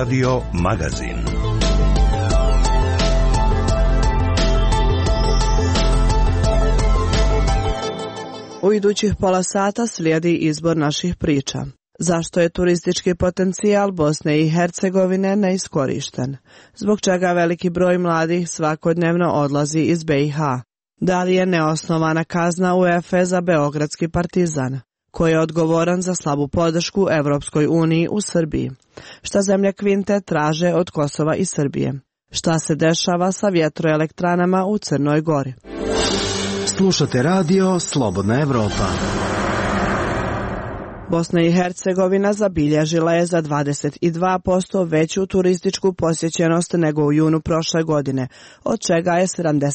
Radio Magazin. U idućih pola sata slijedi izbor naših priča. Zašto je turistički potencijal Bosne i Hercegovine neiskorišten? Zbog čega veliki broj mladih svakodnevno odlazi iz BiH? Da li je neosnovana kazna UEFA za beogradski Partizan? Ko je odgovoran za slabu podršku Evropskoj uniji u Srbiji? Šta zemlje Kvinte traže od Kosova i Srbije? Šta se dešava sa vjetroelektranama u Crnoj Gori? Slušate radio Slobodna Evropa. Bosna i Hercegovina zabilježila je za 22% veću turističku posjećenost nego u junu prošle godine, od čega je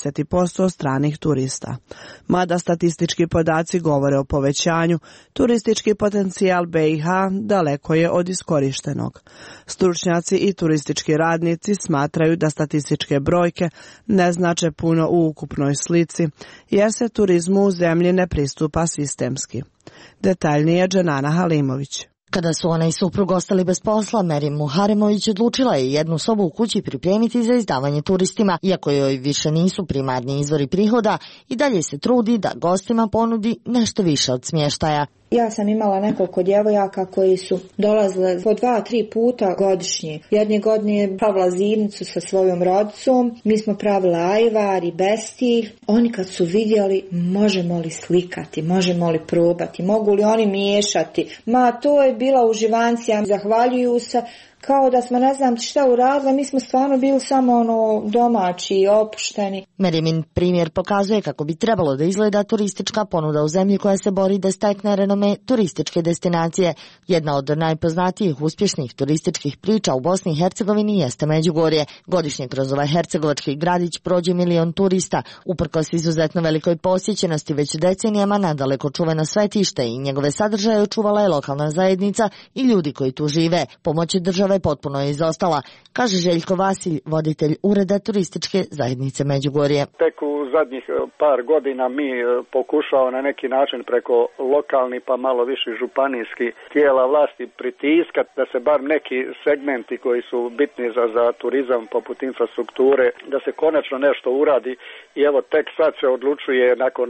70% stranih turista. Mada statistički podaci govore o povećanju, turistički potencijal BiH daleko je od iskorištenog. Stručnjaci i turistički radnici smatraju da statističke brojke ne znače puno u ukupnoj slici, jer se turizmu u zemlji ne pristupa sistemski. Detaljnije Dženana Halimović. Kada su ona i suprug ostali bez posla, Merim Muharemović odlučila je jednu sobu u kući pripremiti za izdavanje turistima, iako joj više nisu primarni izvori prihoda, i dalje se trudi da gostima ponudi nešto više od smještaja. Ja sam imala nekoliko djevojaka koji su dolazile po 2-3 puta godišnje. Jedne godine je pravila zimnicu sa svojom rodicom, mi smo pravila ajvar i bestilj. Oni kad su vidjeli možemo li slikati, možemo li probati, mogu li oni miješati. To je bila uživancija, zahvaljuju se. Kao da smo ne znam šta uradili, mi smo stvarno bili samo domaći i opušteni. Merimin primjer pokazuje kako bi trebalo da izgleda turistička ponuda u zemlji koja se bori da stekne renome turističke destinacije. Jedna od najpoznatijih uspješnih turističkih priča u Bosni i Hercegovini jeste Međugorje. Godišnje kroz ovaj hercegovački gradić prođe 1 milion turista. Uprkos izuzetno velikoj posjećenosti već decenijama nadaleko čuveno svetište i njegove sadržaje očuvala je lokalna zajednica i ljudi koji tu žive. Pomoć države potpuno je izostala, kaže Željko Vasilj, voditelj ureda turističke zajednice Međugorje. Tek u zadnjih par godina mi pokušavamo na neki način preko lokalni pa malo više županijskih tijela vlasti pritiskati da se bar neki segmenti koji su bitni za turizam poput infrastrukture, da se konačno nešto uradi i evo tek sad se odlučuje nakon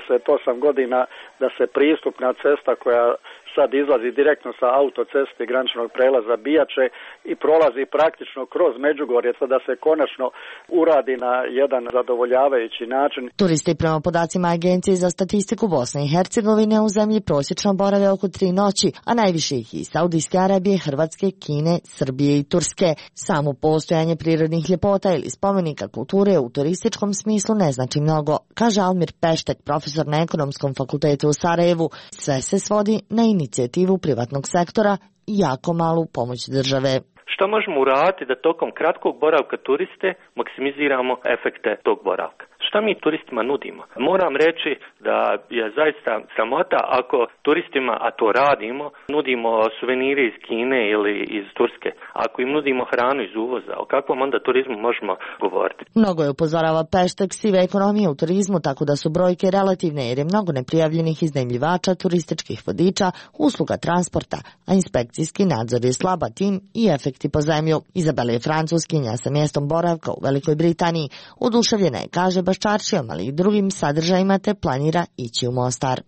38 godina da se pristupna cesta koja sad izlazi direktno sa autoceste graničnog prelaza Bijače i prolazi praktično kroz Međugorje, da se konačno uradi na jedan zadovoljavajući način. Turisti prema podacima Agencije za statistiku Bosne i Hercegovine u zemlji prosječno borave oko 3 noći, a najviše ih iz Saudijske Arabije, Hrvatske, Kine, Srbije i Turske. Samo postojanje prirodnih ljepota ili spomenika kulture u turističkom smislu ne znači mnogo, kaže Almir Peštek, profesor na Ekonomskom fakultetu u Sarajevu. Sve se svodi na inicijativu privatnog sektora i jako malu pomoć države. Što možemo uraditi da tokom kratkog boravka turiste maksimiziramo efekte tog boravka? Šta mi turistima nudimo? Moram reći da je zaista sramota ako turistima, a to radimo, nudimo suvenire iz Kine ili iz Turske. Ako im nudimo hranu iz uvoza, o kakvom onda turizmu možemo govoriti? Mnogo je, upozorava Peštek, sive ekonomije u turizmu, tako da su brojke relativne jer je mnogo neprijavljenih iznajmljivača, turističkih vodiča, usluga transporta, a inspekcijski nadzor je slaba, tim i efekti po zemlju. Izabela je Francuskinja sa mjestom boravka u Velikoj Britaniji. Oduševljena je, kaže, Baščarčijom, ali i drugim sadržajima, te planira ići u Mostar.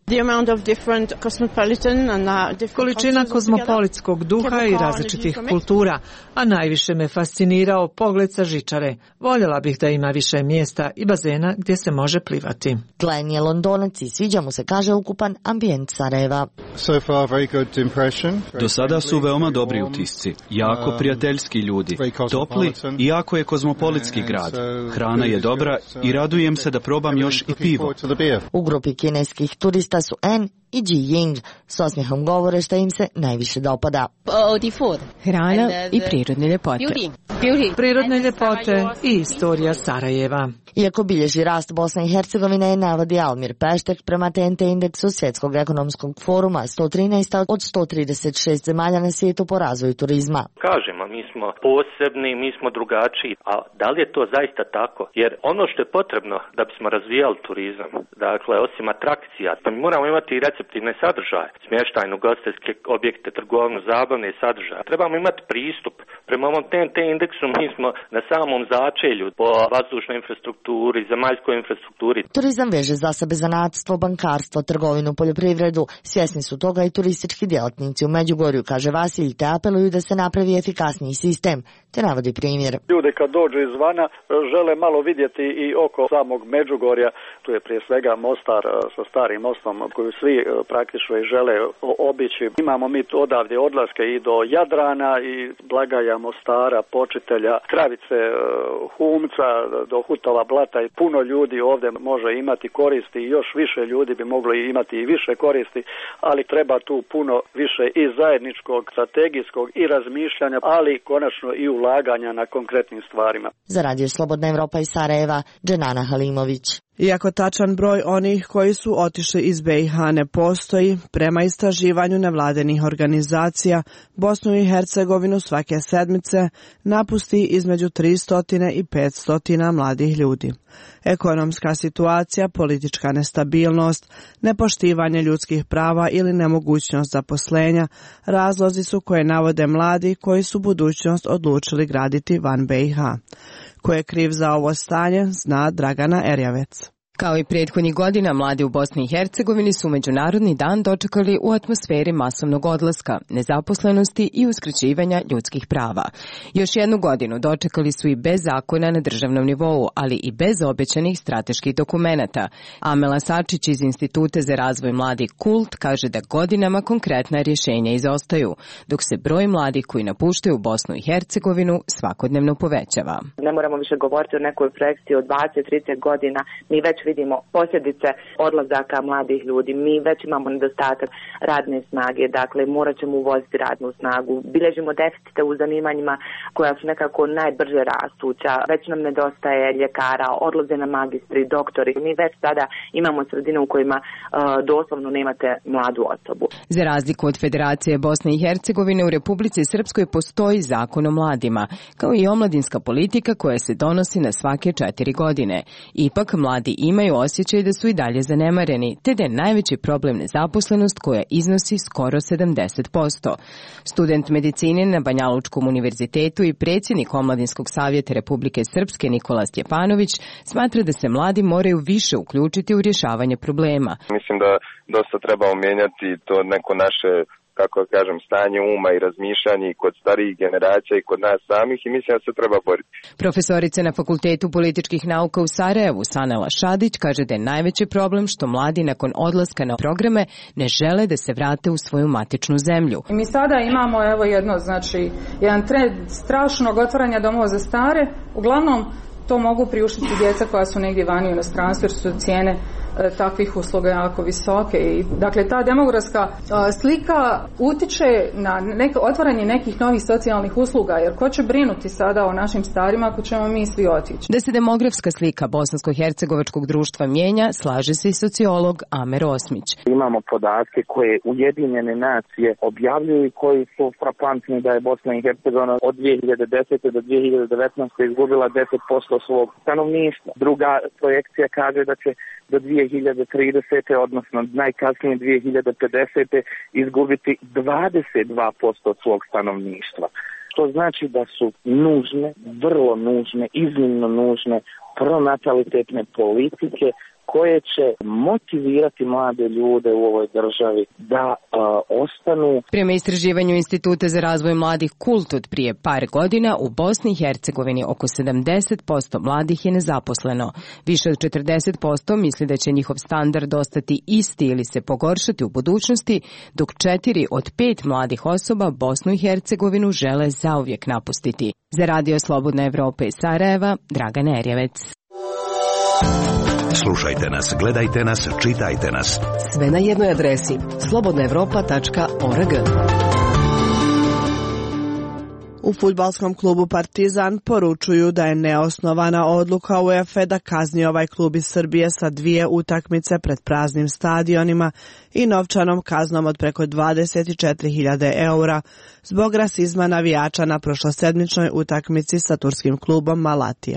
Količina kozmopolitskog duha i različitih kultura, a najviše me fascinirao pogled sa žičare. Voljela bih da ima više mjesta i bazena gdje se može plivati. Glenn je Londonac i sviđa mu se, kaže, ukupan ambijent Sarajeva. Do sada su veoma dobri utisci, jako prijateljski ljudi, topli i jako je kozmopolitski grad. Hrana je dobra i radujem se da probam još i pivo. U grupi kineskih turista su En i Ji Ying. S osmijehom govore što im se najviše dopada. Hrana i prirodne ljepote. Prirodne ljepote i istorija Sarajeva. Iako bilježi rast, Bosna i Hercegovina je, navodi Almir Peštek, prema TNT indeksu Svjetskog ekonomskog foruma 113 od 136 zemalja na svijetu po razvoju turizma. Kažemo, mi smo posebni, mi smo drugačiji, a da li je to zaista tako? Jer ono što je potrebno da bismo razvijali turizam, dakle, osim atrakcija, pa mi moramo imati receptivne sadržaje, smještajno, ugostiteljske objekte, trgovinu, zabavne sadržaje. Trebamo imati pristup Prema ovom TNT indeksu mi smo na samom začelju po vazdušnoj infrastrukturi, zemaljskoj infrastrukturi. Turizam veže za sebe zanatstvo, bankarstvo, trgovinu, poljoprivredu. Svjesni su toga i turistički djelatnici u Međugorju, kaže Vasilj, te apeluju da se napravi efikasniji sistem, te navodi primjer. Ljudi kad dođu izvana žele malo vidjeti i oko samog Međugorja, tu je prije svega Mostar sa starim mostom koju svi praktično i žele obići. Imamo mi odavdje odlaske i do Jadrana i Blagaja, Mostara, Počitelja, Kravice, Humca, do Hutova Blata i puno ljudi ovdje može imati koristi i još više ljudi bi moglo imati i više koristi, ali treba tu puno više i zajedničkog, strategijskog i razmišljanja, ali konačno i ulaganja na konkretnim stvarima. Za Radio Slobodna Evropa iz Sarajeva, Dženana Halimović. Iako tačan broj onih koji su otišli iz BiH ne postoji, prema istraživanju nevladenih organizacija, Bosnu i Hercegovinu svake sedmice napusti između 300 i 500 mladih ljudi. Ekonomska situacija, politička nestabilnost, nepoštivanje ljudskih prava ili nemogućnost zaposlenja razlozi su koje navode mladi koji su budućnost odlučili graditi van BiH. Ko je kriv za ovo stanje, zna Dragana Erjavec. Kao i prethodnih godina, mladi u Bosni i Hercegovini su Međunarodni dan dočekali u atmosferi masovnog odlaska, nezaposlenosti i uskraćivanja ljudskih prava. Još jednu godinu dočekali su i bez zakona na državnom nivou, ali i bez obećanih strateških dokumenata. Amela Sačić iz Instituta za razvoj mladih KULT kaže da godinama konkretna rješenja izostaju, dok se broj mladih koji napuštaju Bosnu i Hercegovinu svakodnevno povećava. Ne moramo više govoriti o nekoj projekciji od 20-30 godina, mi već vidimo posljedice odlazaka mladih ljudi. Mi već imamo nedostatak radne snage, dakle morat ćemo uvoziti radnu snagu. Bilježimo deficite u zanimanjima koja su nekako najbrže rastuća. Već nam nedostaje ljekara, odlaze na magistri, doktori. Mi već sada imamo sredine u kojima doslovno nemate mladu osobu. Za razliku od Federacije Bosne i Hercegovine, u Republici Srpskoj postoji zakon o mladima, kao i omladinska politika koja se donosi na svake 4 godine. Ipak mladi imaju osjećaj da su i dalje zanemareni, te da je najveći problem nezaposlenost koja iznosi skoro 70%. Student medicine na Banjalučkom univerzitetu i predsjednik Omladinskog savjeta Republike Srpske Nikola Stjepanović smatra da se mladi moraju više uključiti u rješavanje problema. Mislim da dosta treba mijenjati to neko naše, kako kažem, stanje uma i razmišljanje i kod starijih generacija i kod nas samih i mislim da se treba boriti. Profesorica na Fakultetu političkih nauka u Sarajevu, Sanela Šadić, kaže da je najveći problem što mladi nakon odlaska na programe ne žele da se vrate u svoju matičnu zemlju. Mi sada imamo jedan trend strašnog otvaranja domova za stare, uglavnom to mogu priuštiti djeca koja su negdje vani u inostranstvu jer su cijene takvih usluga jako visoke. I, dakle, ta demografska slika utiče na otvaranje nekih novih socijalnih usluga, jer ko će brinuti sada o našim starima ako ćemo mi svi otići? Da se demografska slika bosansko-hercegovačkog društva mijenja, slaže se i sociolog Amer Osmić. Imamo podatke koje Ujedinjene nacije objavljuju i koji su frapantni da je Bosna i Hercegovina od 2010. do 2019. izgubila 10% svog stanovništva. Druga projekcija kaže da će do 2030. odnosno najkasnije 2050. izgubiti 22% svog stanovništva. To znači da su nužne, vrlo nužne, iznimno nužne pronatalitetne politike koje će motivirati mlade ljude u ovoj državi da ostanu. Prema istraživanju Instituta za razvoj mladih KULT od prije par godina, u Bosni i Hercegovini oko 70% mladih je nezaposleno. Više od 40% misli da će njihov standard ostati isti ili se pogoršati u budućnosti, dok 4 od 5 mladih osoba Bosnu i Hercegovinu žele zauvijek napustiti. Za Radio Slobodna Evropa iz Sarajeva, Dragana Erjavec. Slušajte nas, gledajte nas, čitajte nas. Sve na jednoj adresi slobodnaevropa.org. U fudbalskom klubu Partizan poručuju da je neosnovana odluka UEFA da kazni ovaj klub iz Srbije sa 2 utakmice pred praznim stadionima i novčanom kaznom od preko 24.000 eura zbog rasizma navijača na prošlosedmičnoj utakmici sa turskim klubom Malatija.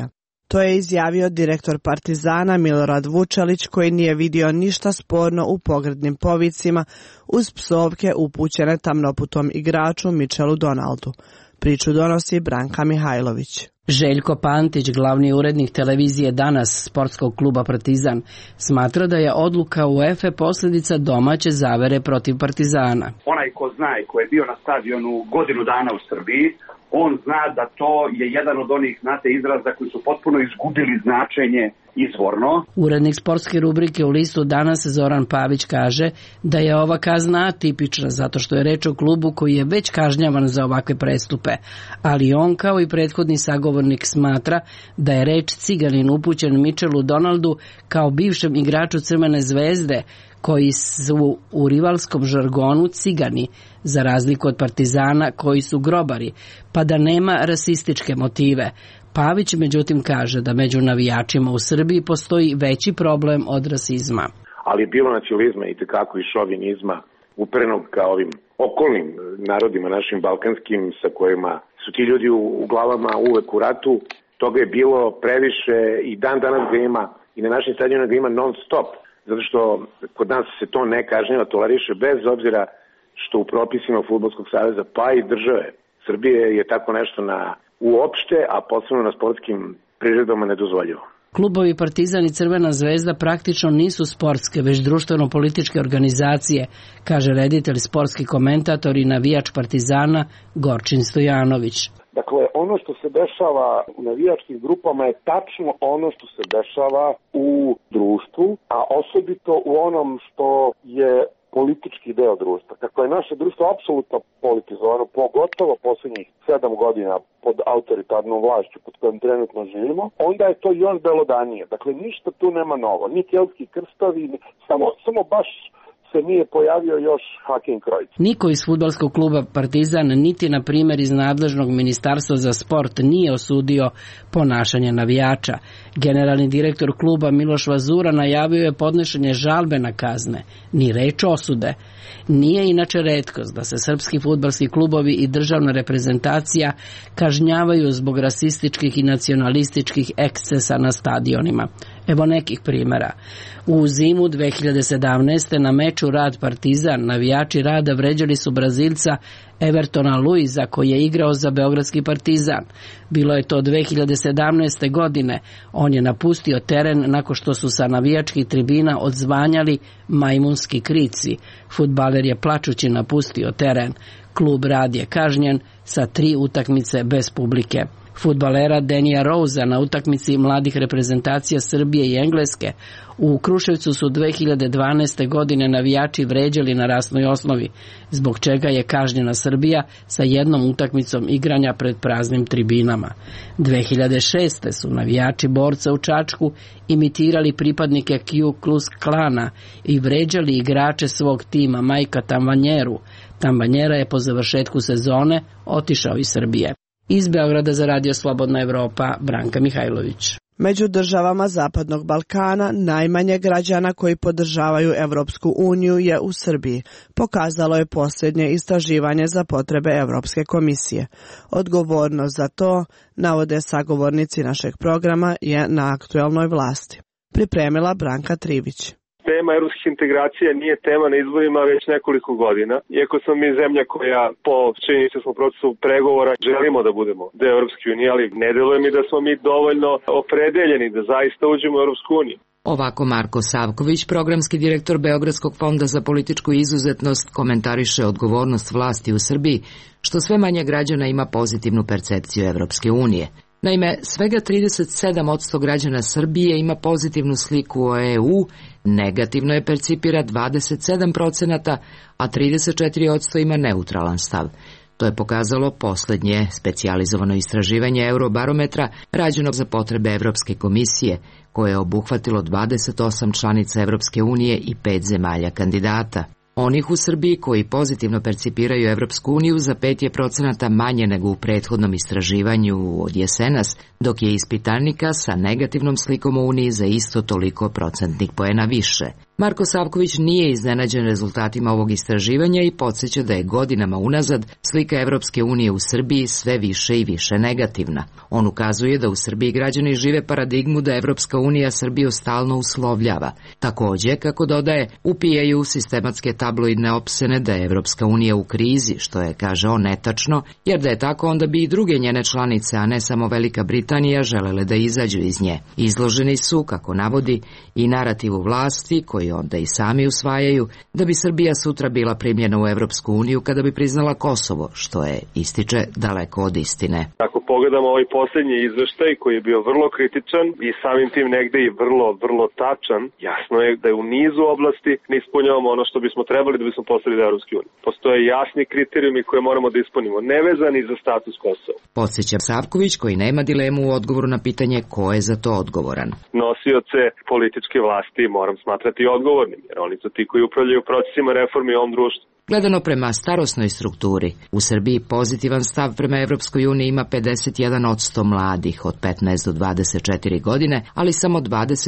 To je izjavio direktor Partizana Milorad Vučelić, koji nije vidio ništa sporno u pogrdnim povicima uz psovke upućene tamnoputom igraču Michelu Donaldu. Priču donosi Branka Mihajlović. Željko Pantić, glavni urednik televizije Danas sportskog kluba Partizan, smatra da je odluka UEFA posljedica domaće zavere protiv Partizana. Onaj ko zna i ko je bio na stadionu godinu dana u Srbiji, on zna da to je jedan od onih, izraza koji su potpuno izgubili značenje izvorno. Urednik sportske rubrike u listu Danas Zoran Pavić kaže da je ova kazna atipična zato što je reč o klubu koji je već kažnjavan za ovakve prestupe, ali on kao i prethodni sagovornik smatra da je reč ciganin upućen Michelu Donaldu kao bivšem igraču Crvene zvezde, koji su u rivalskom žargonu cigani, za razliku od Partizana koji su grobari, pa da nema rasističke motive. Pavić međutim kaže da među navijačima u Srbiji postoji veći problem od rasizma. Ali je bilo nacionalizma i tekako i šovinizma uperenog ka ovim okolnim narodima našim balkanskim sa kojima su ti ljudi u glavama uvek u ratu. Toga je bilo previše i dan danas ga ima i na našim stadionima ga ima non stop. Zato što kod nas se to ne kažnjava, toleriše bez obzira što u propisima Fudbalskog saveza pa i države Srbije je tako nešto uopšte, a posebno na sportskim priredbama nedozvoljivo. Klubovi Partizan i Crvena zvezda praktično nisu sportske, već društveno-političke organizacije, kaže reditelj, sportski komentator i navijač Partizana Gorčin Stojanović. Dakle, ono što se dešava u navijačkim grupama je tačno ono što se dešava u društvu, a osobito u onom što je politički deo društva. Kako je naše društvo apsolutno politizovano, pogotovo posljednjih 7 godina pod autoritarnom vlašću pod kojom trenutno živimo, onda je to još belodanije. Dakle, ništa tu nema novo. Ni keltski krstovi, samo baš se nije pojavio još Hakim Krojc. Niko iz fudbalskog kluba Partizan, niti na primjer iz nadležnog ministarstva za sport, nije osudio ponašanje navijača. Generalni direktor kluba Miloš Vazura najavio je podnošenje žalbe na kazne, ni reč osude. Nije inače retkost da se srpski fudbalski klubovi i državna reprezentacija kažnjavaju zbog rasističkih i nacionalističkih ekscesa na stadionima. Evo nekih primjera. U zimu 2017. na meču Rad Partizan navijači Rada vređali su Brazilca Evertona Luiza koji je igrao za beogradski Partizan. Bilo je to 2017. godine. On je napustio teren nakon što su sa navijačkih tribina odzvanjali majmunski krici. Fudbaler je plačući napustio teren. Klub Rad je kažnjen sa 3 utakmice bez publike. Fudbalera Denija Rouza na utakmici mladih reprezentacija Srbije i Engleske u Kruševcu su 2012. godine navijači vređali na rasnoj osnovi, zbog čega je kažnjena Srbija sa 1 utakmicom igranja pred praznim tribinama. 2006. su navijači Borca u Čačku imitirali pripadnike Ku Klux Klana i vređali igrače svog tima Majka Tambanjeru. Tambanjera je po završetku sezone otišao iz Srbije. Iz Beograda za Radio Slobodna Evropa, Branka Mihajlović. Među državama Zapadnog Balkana najmanje građana koji podržavaju Evropsku uniju je u Srbiji, pokazalo je posljednje istraživanje za potrebe Evropske komisije. Odgovornost za to, navode sagovornici našeg programa, je na aktuelnoj vlasti. Pripremila Branka Trivić. Tema evropskih integracija nije tema na izborima već nekoliko godina. Iako smo mi zemlja koja po činjenicom procesu pregovora želimo da budemo deo Evropske unije, ali ne deluje mi da smo mi dovoljno opredeljeni da zaista uđemo u Evropsku uniju. Ovako Marko Savković, programski direktor Beogradskog fonda za političku izuzetnost, komentariše odgovornost vlasti u Srbiji, što sve manje građana ima pozitivnu percepciju Evropske unije. Naime, svega 37% građana Srbije ima pozitivnu sliku o EU, negativno je percipira 27%, a 34% ima neutralan stav. To je pokazalo posljednje specijalizovano istraživanje Eurobarometra rađeno za potrebe Evropske komisije, koje je obuhvatilo 28 članica Evropske unije i 5 zemalja kandidata. Onih u Srbiji koji pozitivno percipiraju Evropsku uniju za 5% manje nego u prethodnom istraživanju od jesenas, dok je ispitanika sa negativnom slikom o Uniji za isto toliko procentnih poena više. Marko Savković nije iznenađen rezultatima ovog istraživanja i podsjeća da je godinama unazad slika Evropske unije u Srbiji sve više i više negativna. On ukazuje da u Srbiji građani žive paradigmu da Evropska unija Srbiju stalno uslovljava. Takođe, kako dodaje, upijaju sistematske tabloidne opsene da je Evropska unija u krizi, što je, kaže on, netačno, jer da je tako onda bi i druge njene članice, a ne samo Velika Britanija, želele da izađu iz nje. Izloženi su, kako navodi, i narativu vlasti, koji onda i sami usvajaju, da bi Srbija sutra bila primljena u Evropsku uniju kada bi priznala Kosovo, što je, ističe, daleko od istine. Ako pogledamo ovaj posljednji izveštaj koji je bio vrlo kritičan i samim tim negde i vrlo tačan, jasno je da je u nizu oblasti ne ispunjavamo ono što bismo trebali da bismo postali do Evropske unije. Postoje jasni kriterijumi koje moramo da ispunimo, nevezani za status Kosova. Podsjeća Savković, koji nema dilemu u odgovoru na pitanje ko je za to odgovoran. Nosioce političke vlasti moram smatrati odgovornim, jer oni su ti koji upravljaju procesima reformi u ovom društvu. Gledano prema starosnoj strukturi, u Srbiji pozitivan stav prema Evropskoj uniji ima 51% mladih od 15 do 24 godine, ali samo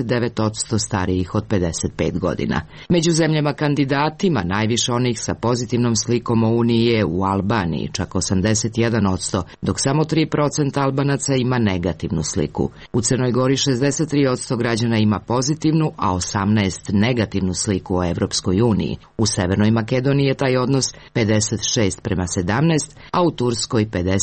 29% starijih od 55 godina. Među zemljama kandidatima najviše onih sa pozitivnom slikom o Uniji je u Albaniji, čak 81%, dok samo 3% Albanaca ima negativnu sliku. U Crnoj Gori 63% građana ima pozitivnu, a 18% negativnu sliku o Evropskoj uniji. U Severnoj Makedoniji je taj odnos 56 prema 17, a u Turskoj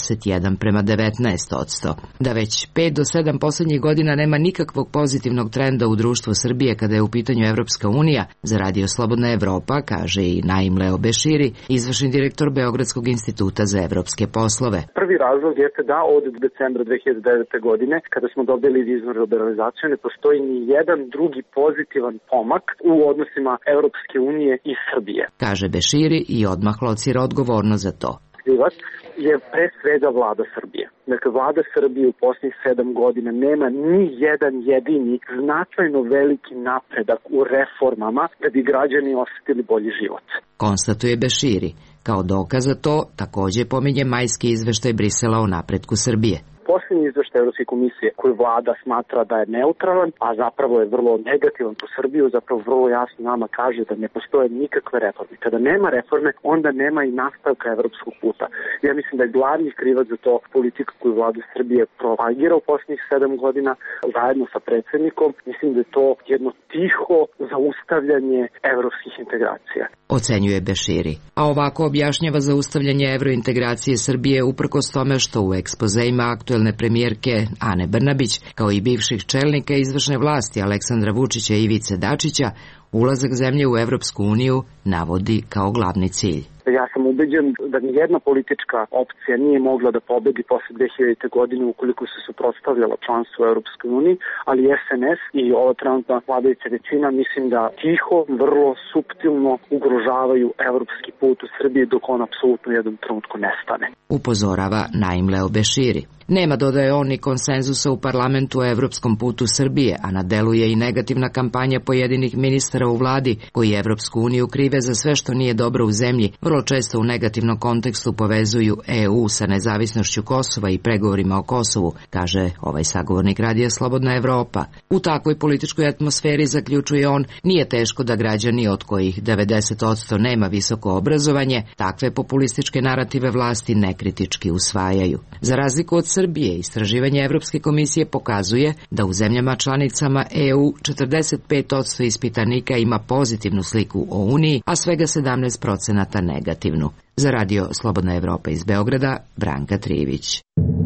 51 prema 19%. Da već 5 do 7 posljednjih godina nema nikakvog pozitivnog trenda u društvu Srbije kada je u pitanju Evropska unija, za Radio Slobodna Evropa, kaže i Naim Leo Beširi, izvršni direktor Beogradskog instituta za evropske poslove. Prvi razlog jeste da od decembra 2009. godine, kada smo dobili viznu liberalizaciju, ne postoji ni jedan drugi pozitivan pomak u odnosima Evropske unije i Srbije. Kaže Beširi i odmah locira odgovorno za to. Krivac je pre svega vlada Srbije. Dakle, vlada Srbije u posljednjih 7 godina nema ni jedan jedini značajno veliki napredak u reformama da bi građani osjetili bolji život. Konstatuje Beširi. Kao dokaz za to takođe pominje majski izveštaj Brisela o napretku Srbije. Posljednji izveštaj Evropske komisije koju vlada smatra da je neutralan, a zapravo je vrlo negativan po Srbiju, zapravo vrlo jasno nama kaže da ne postoje nikakve reforme. Kada nema reforme, onda nema i nastavka evropskog puta. Ja mislim da je glavni krivac za to politika koju vlada Srbije propagira u posljednjih 7 godina zajedno sa predsjednikom. Mislim da je to jedno tiho zaustavljanje evropskih integracija. Ocenjuje Beširi. A ovako objašnjava zaustavljanje evrointegracije Srbije uprkos tome što u ekspozeima aktuelne premijerke Ane Brnabić, kao i bivših čelnika izvršne vlasti Aleksandra Vučića i Ivice Dačića, ulazak zemlje u Evropsku uniju navodi kao glavni cilj. Ja sam ubeđen da nijedna politička opcija nije mogla da pobedi posle 2000. godine ukoliko se suprotstavljala članstvu u Europskoj uniji, ali SNS i ova trenutna vladajuća većina mislim da tiho, vrlo suptilno ugrožavaju evropski put u Srbiji dok on apsolutno u jednom trenutku nestane. Upozorava Naim Leo Beširi. Nema, dodaje on, ni konsenzusa u parlamentu o evropskom putu Srbije, a na delu je i negativna kampanja pojedinih ministara u vladi koji Evropsku uniju krive za sve što nije dobro u zemlji, vrlo često u negativnom kontekstu povezuju EU sa nezavisnošću Kosova i pregovorima o Kosovu, kaže ovaj sagovornik Radija Slobodna Evropa. U takvoj političkoj atmosferi, zaključuje on, nije teško da građani, od kojih 90% nema visoko obrazovanje, takve populističke narative vlasti nekritički usvajaju. Za razliku od Srbije, istraživanje Evropske komisije pokazuje da u zemljama članicama EU 45% ispitanika ima pozitivnu sliku o Uniji, a svega 17% negativnu. Za Radio Slobodna Evropa iz Beograda, Branka Trivić.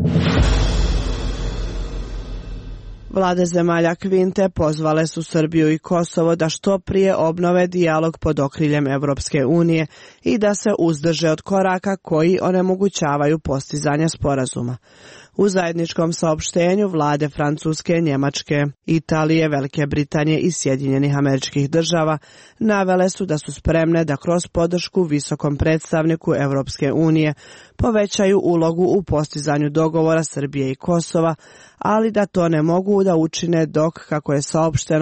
Vlade zemalja Kvinte pozvale su Srbiju i Kosovo da što prije obnove dijalog pod okriljem Evropske unije i da se uzdrže od koraka koji onemogućavaju postizanje sporazuma. U zajedničkom saopštenju vlade Francuske, Njemačke, Italije, Velike Britanije i Sjedinjenih Američkih Država navele su da su spremne da kroz podršku visokom predstavniku Evropske unije povećaju ulogu u postizanju dogovora Srbije i Kosova, ali da to ne mogu da učine dok, kako je saopšteno,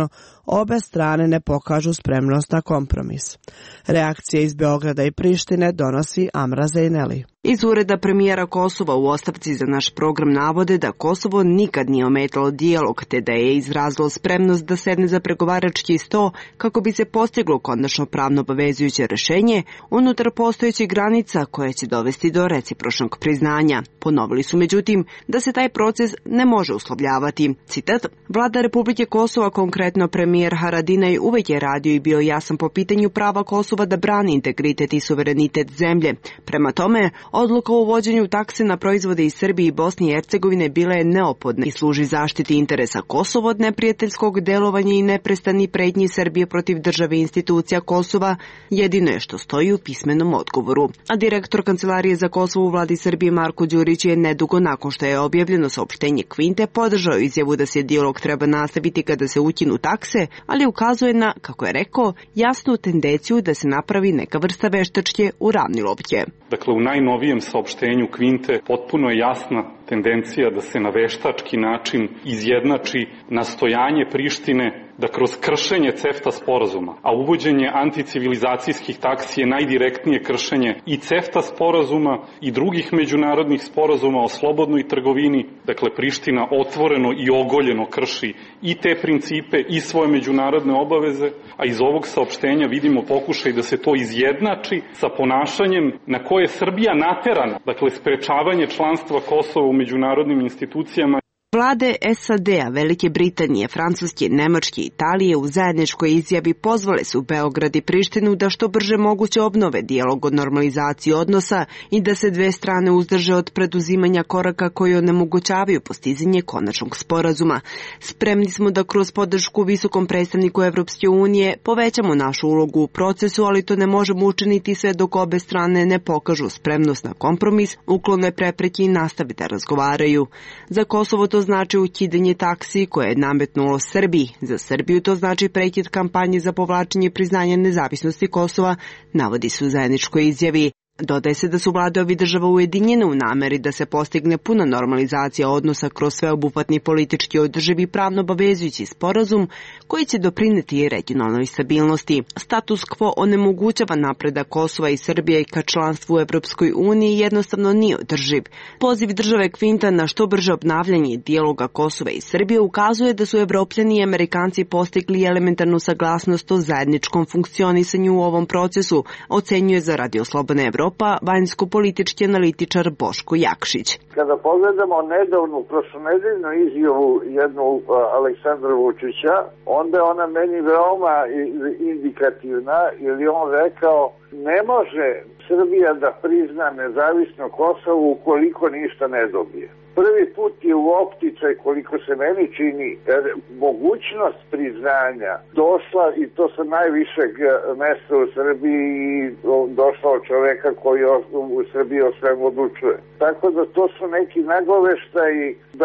obe strane ne pokažu spremnost na kompromis. Reakcije iz Beograda i Prištine donosi Amra Zejneli. Iz ureda premijera Kosova u ostavci za naš program navode da Kosovo nikad nije ometalo dijalog, te da je izrazilo spremnost da sedne za pregovarački sto kako bi se postiglo konačno pravno obavezujuće rešenje unutar postojećih granica koje će dovesti do recipročnog priznanja. Ponovili su međutim da se taj proces ne može uslovljavati. Citat, Vlada Republike Kosova, konkretno premijer Haradinaj, uvek je radio i bio jasan po pitanju prava Kosova da brani integritet i suverenitet zemlje. Prema tome, odluka o uvođenju takse na proizvode iz Srbije i Bosne i Hercegovine bila je neophodna i služi zaštiti interesa Kosova od neprijateljskog delovanja i neprestani pretnji Srbije protiv države i institucija Kosova, jedino je što stoji u pismenom odgovoru. A direktor Kancelarije za Kosovo u vladi Srbije Marko Đurić je nedugo nakon što je objavljeno saopštenje Kvinte podržao izjavu da se dijalog treba nastaviti kada se ukinu takse, ali ukazuje na, kako je rekao, jasnu tendenciju da se napravi neka vrsta veštačke uravnilovke. Dakle, u najnovijem saopštenju Kvinte potpuno je jasna tendencija da se na veštački način izjednači nastojanje Prištine da kroz kršenje CEFTA sporazuma, a uvođenje anticivilizacijskih taksi je najdirektnije kršenje i CEFTA sporazuma i drugih međunarodnih sporazuma o slobodnoj trgovini, dakle Priština otvoreno i ogoljeno krši i te principe i svoje međunarodne obaveze, a iz ovog saopštenja vidimo pokušaj da se to izjednači sa ponašanjem na koje je Srbija naterana, dakle sprečavanje članstva Kosova u međunarodnim institucijama. Vlade SAD-a, Velike Britanije, Francuske, Nemačke i Italije u zajedničkoj izjavi pozvale su Beograd i Prištinu da što brže moguće obnove dijalog o normalizaciji odnosa i da se dve strane uzdrže od preduzimanja koraka koji onemogućavaju postizanje konačnog sporazuma. Spremni smo da kroz podršku visokom predstavniku Evropske unije povećamo našu ulogu u procesu, ali to ne možemo učiniti sve dok obe strane ne pokažu spremnost na kompromis, uklone prepreke i nastave da razgovaraju. Za Kosovo to znači ukidanje taksi koje je nametnulo Srbiji. Za Srbiju to znači prekid kampanje za povlačenje priznanja nezavisnosti Kosova, navodi se u zajedničkoj izjavi. Dodaje se da su vlade ovih država ujedinjene u nameri da se postigne puna normalizacija odnosa kroz sveobuhvatni politički održivi pravno obavezujući sporazum koji će doprineti regionalnoj stabilnosti. Status quo onemogućava napredak Kosova i Srbije ka članstvu u Evropskoj uniji jednostavno nije održiv. Poziv države Kvinta na što brže obnavljanje dijaloga Kosova i Srbije ukazuje da su Evropljani i Amerikanci postigli elementarnu saglasnost o zajedničkom funkcionisanju u ovom procesu, ocenjuje za Radio Slobodna Evropa vanjsko-politički analitičar Boško Jakšić. Kada pogledamo nedavnu prošlonedeljnu izjavu jednu Aleksandra Vučića, onda je ona meni veoma indikativna, jer je on rekao ne može Srbija da prizna nezavisno Kosovo ukoliko ništa ne dobije. Prvi put je u opticaj, koliko se meni čini, mogućnost priznanja došla i to sa najvišeg mesta u Srbiji i došla od čoveka koji u Srbiji o svemu odlučuje. Tako da to su neki nagoveštaji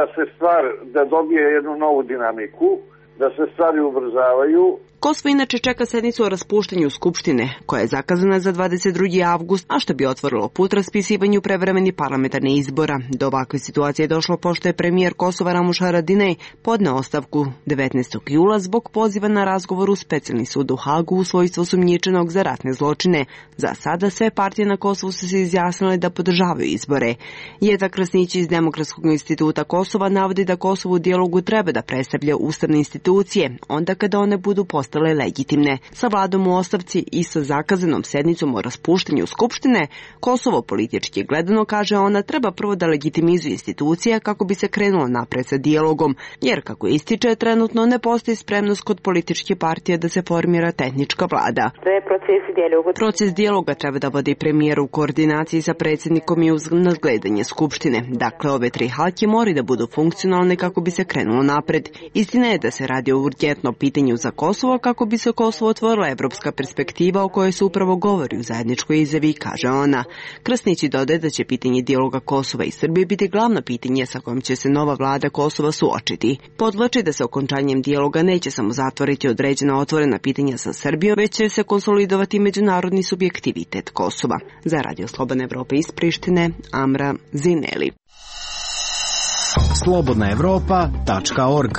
da dobije jednu novu dinamiku, da se stvari ubrzavaju. Kosovo inače čeka sednicu o raspuštanju Skupštine, koja je zakazana za 22. avgust, a što bi otvorilo put raspisivanju prevremenih parlamentarnih izbora. Do ovakve situacije je došlo pošto je premijer Kosova Ramuš Haradinaj podneo ostavku 19. jula zbog poziva na razgovor u specijalni sud u Hagu u svojstvu osumnjičenog za ratne zločine. Za sada sve partije na Kosovu su se izjasnile da podržavaju izbore. Jeta Krasnić iz Demokratskog instituta Kosova navodi da Kosovo u dijalogu treba da predstavlja ustavne institucije, onda kada one budu postale legitimne. Sa vladom u ostavci i sa zakazanom sednicom o raspuštanju Skupštine, Kosovo politički gledano, kaže ona, treba prvo da legitimizuje institucije kako bi se krenulo napred sa dijalogom, jer kako ističe, trenutno ne postoji spremnost kod političke partije da se formira tehnička vlada. Proces dijaloga treba da vodi premijer u koordinaciji sa predsjednikom i uz nadgledanje Skupštine. Dakle, ove tri halke moraju da budu funkcionalne kako bi se krenulo napred. Istina je da se radi o urgentnom pitanju za Kosovo kako bi se Kosovo otvorila evropska perspektiva o kojoj se upravo govori u zajedničkoj izjavi, kaže ona. Krasnić dodaje da će pitanje dijaloga Kosova i Srbije biti glavno pitanje sa kojim će se nova vlada Kosova suočiti. Podvlači da se okončanjem dijaloga neće samo zatvoriti određena otvorena pitanja sa Srbijom, već će se konsolidovati međunarodni subjektivitet Kosova. Za Radio Slobodna Evropa iz Prištine, Amra Zineli. slobodnaevropa.org.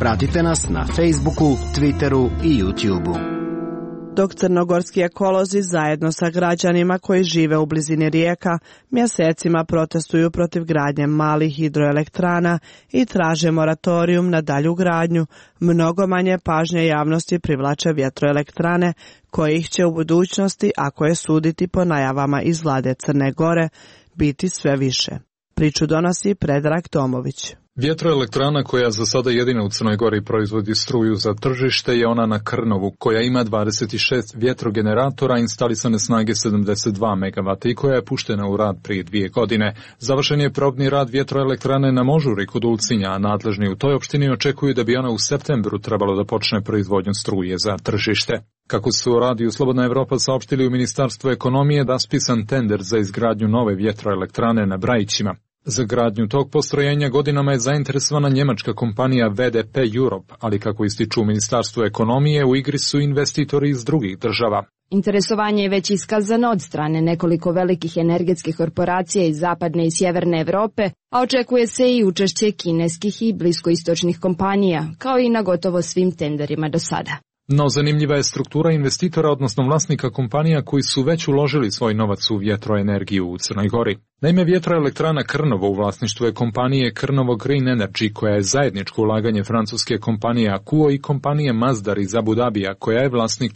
Pratite nas na Facebooku, Twitteru i YouTubeu. Dok crnogorski ekolozi zajedno sa građanima koji žive u blizini rijeka mjesecima protestuju protiv gradnje malih hidroelektrana i traže moratorijum na dalju gradnju, mnogo manje pažnje javnosti privlače vjetroelektrane kojih će u budućnosti, ako je suditi po najavama iz vlade Crne Gore, biti sve više. Priču donosi Predrag Tomović. Vjetroelektrana koja za sada jedina u Crnoj Gori proizvodi struju za tržište je ona na Krnovu, koja ima 26 vjetrogeneratora instalisane snage 72 MW i koja je puštena u rad prije 2 godine. Završen je probni rad vjetroelektrane na Možuri kod Ulcinja, a nadležni u toj opštini očekuju da bi ona u septembru trebalo da počne proizvodnju struje za tržište. Kako su u radiju Slobodna Evropa saopštili u Ministarstvu ekonomije, raspisan tender za izgradnju nove vjetroelektrane na Brajićima. Za gradnju tog postrojenja godinama je zainteresovana njemačka kompanija VDP Europe, ali kako ističu u Ministarstvu ekonomije, u igri su investitori iz drugih država. Interesovanje je već iskazano od strane nekoliko velikih energetskih korporacija iz zapadne i sjeverne Evrope, a očekuje se i učešće kineskih i bliskoistočnih kompanija, kao i na gotovo svim tenderima do sada. No zanimljiva je struktura investitora, odnosno vlasnika kompanija koji su već uložili svoj novac u vjetroenergiju u Crnoj Gori. Naime, vjetroelektrana Krnovo u vlasništvu je kompanije Krnovo Green Energy, koja je zajedničko ulaganje francuske kompanije Akuo i kompanije Masdar iz Abu Dabija, koja je vlasnik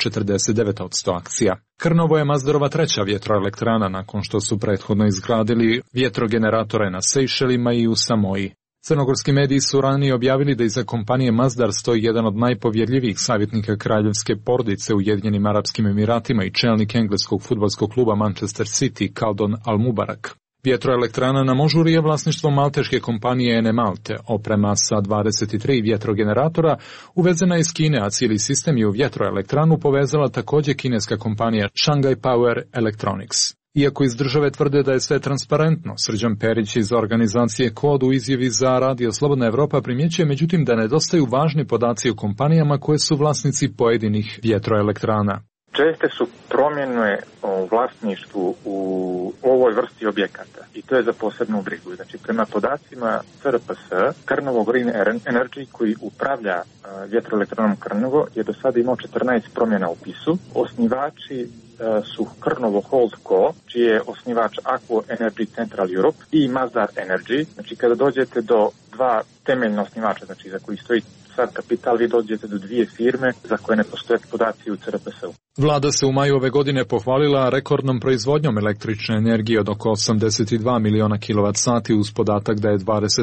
49% akcija. Krnovo je Masdarova treća vjetroelektrana nakon što su prethodno izgradili vjetrogeneratore na Sejšelima i u Samoji. Crnogorski mediji su ranije objavili da iza kompanije Masdar stoji jedan od najpovjerljivijih savjetnika kraljevske porodice u Ujedinjenim Arapskim Emiratima i čelnik engleskog fudbalskog kluba Manchester City, Kaldon Al-Mubarak. Vjetroelektrana na Možuri je vlasništvo malteške kompanije Ene Malte, oprema sa 23 vjetrogeneratora uvezena iz Kine, a cijeli sistem je u vjetroelektranu povezala također kineska kompanija Shanghai Power Electronics. Iako iz države tvrde da je sve transparentno, Srđan Perić iz organizacije KOD u izjavi za Radio Slobodna Evropa primjećuje međutim da nedostaju važni podaci o kompanijama koje su vlasnici pojedinih vjetroelektrana. Česte su promjene u vlasništvu u ovoj vrsti objekata i to je za posebnu brigu. Znači, prema podacima CRPS, Krnovo Green Energy, koji upravlja vjetroelektranom Krnovo, je do sada imao 14 promjena u upisu. Osnivači su Krnovo Holdco, čiji je osnivač Aqua Energy Central Europe i Masdar Energy. Znači, kada dođete do dva temeljna osnivača, znači za koji stoji sad kapital, vi dođete do dvije firme za koje ne postoje podaci u CRPS-u. Vlada se u maju ove godine pohvalila rekordnom proizvodnjom električne energije od oko 82 miliona kWh uz podatak da je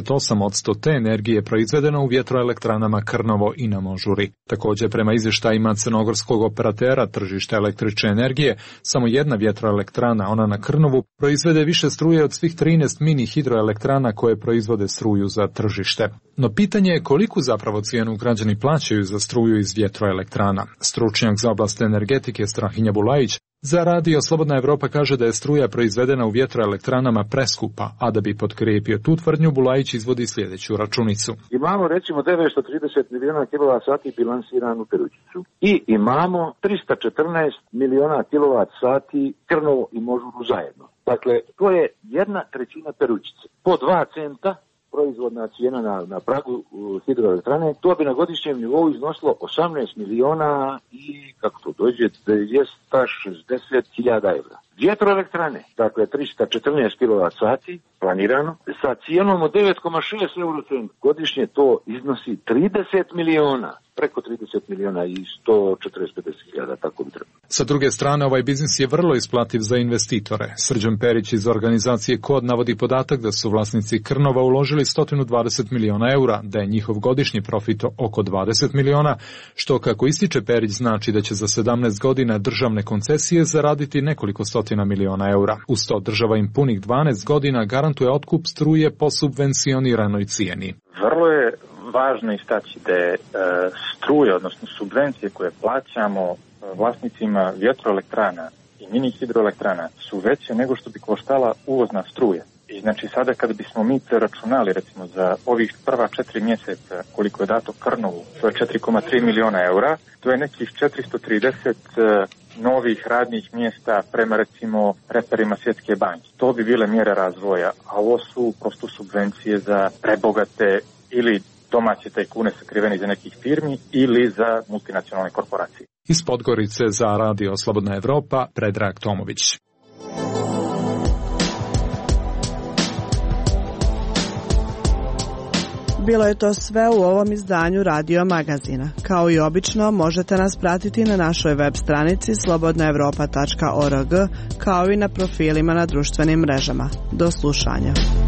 28% te energije proizvedeno u vjetroelektranama Krnovo i na Možuri. Također, prema izvještajima crnogorskog operatera tržišta električne energije, samo jedna vjetroelektrana, ona na Krnovu, proizvede više struje od svih 13 mini hidroelektrana koje proizvode struju za tržište. No pitanje je koliku zapravo cijenu građani plaćaju za struju iz vjetroelektrana. Stručnjak za oblast energetike Strahinja Bulajić za Radio Slobodna Evropa kaže da je struja proizvedena u vjetroelektranama preskupa, a da bi potkrijepio tu tvrdnju, Bulajić izvodi sljedeću računicu. Imamo recimo 930 miliona kWh bilansiranu Perućicu i imamo 314 miliona kWh Krnovo i Možuru zajedno. Dakle, to je 1/3 Perućice. Po 2 centa proizvodna cijena na pragu hidroelektrane, to bi na godišnjem nivou iznosilo 18 miliona i, kako to dođe, 260.000 evra. Vjetroelektrane, dakle 314 kWh planirano, sa cijenom od 9,6 eurocent godišnje to iznosi 30 miliona, preko 30 miliona i 145.000, tako bi trebalo. Sa druge strane, ovaj biznis je vrlo isplativ za investitore. Srđan Perić iz organizacije KOD navodi podatak da su vlasnici Krnova uložili 120 miliona eura, da je njihov godišnji profit oko 20 miliona, što, kako ističe Perić, znači da će za 17 godina državne koncesije zaraditi nekoliko stotina miliona eura. Uz to država im punih 12 godina garantuje otkup struje po subvencioniranoj cijeni. Vrlo je važno istaći da je struje, odnosno subvencije koje plaćamo vlasnicima vjetroelektrana i mini hidroelektrana su veće nego što bi koštala uvozna struja. I znači sada kada bismo mi preračunali recimo za ovih prva 4 mjeseca koliko je dato Krnovu, to je 4,3 miliona eura, to je nekih 430 novih radnih mjesta prema recimo reperima Svjetske banke. To bi bile mjere razvoja, a ovo su prosto subvencije za prebogate ili domaće tajkune sakriveni za nekih firmi ili za multinacionalne korporacije. Iz Podgorice za Radio Slobodna Evropa, Predrag Tomović. Bilo je to sve u ovom izdanju Radio Magazina. Kao i obično, možete nas pratiti na našoj web stranici slobodnaevropa.org, kao i na profilima na društvenim mrežama. Do slušanja.